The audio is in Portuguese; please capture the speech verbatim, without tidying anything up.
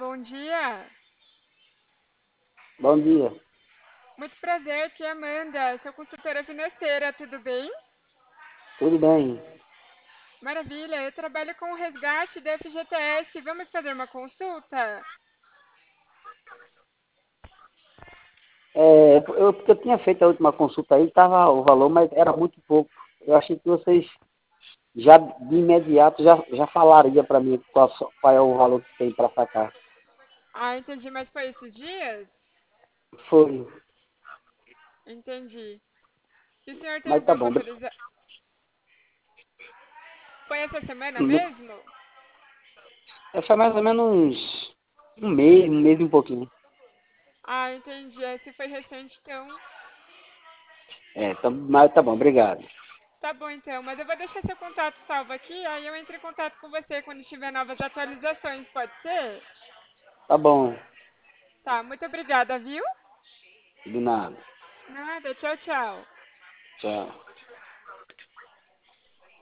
bom dia. Bom dia, Muito prazer, aqui é Amanda, sou consultora financeira, tudo bem? tudo bem? Maravilha, eu trabalho com o resgate da F G T S, vamos fazer uma consulta? É, eu, porque eu tinha feito a última consulta aí, estava o valor, mas era muito pouco. Eu achei que vocês já de imediato já, já falaria para mim qual, so- qual é o valor que tem para sacar. Ah, entendi, mas foi esses dias? Foi, Entendi. E o senhor tem um mas tá banco bom. autorizado? Foi essa semana No- mesmo? é, Foi mais ou menos uns, um mês, um mês e um pouquinho. Ah, entendi, esse foi recente então. É, tá, mas tá bom, obrigado. Tá bom então, mas eu vou deixar seu contato salvo aqui, aí eu entro em contato com você quando tiver novas atualizações, pode ser? Tá bom, Tá, muito obrigada, viu? de nada. Nada, tchau, tchau. Tchau.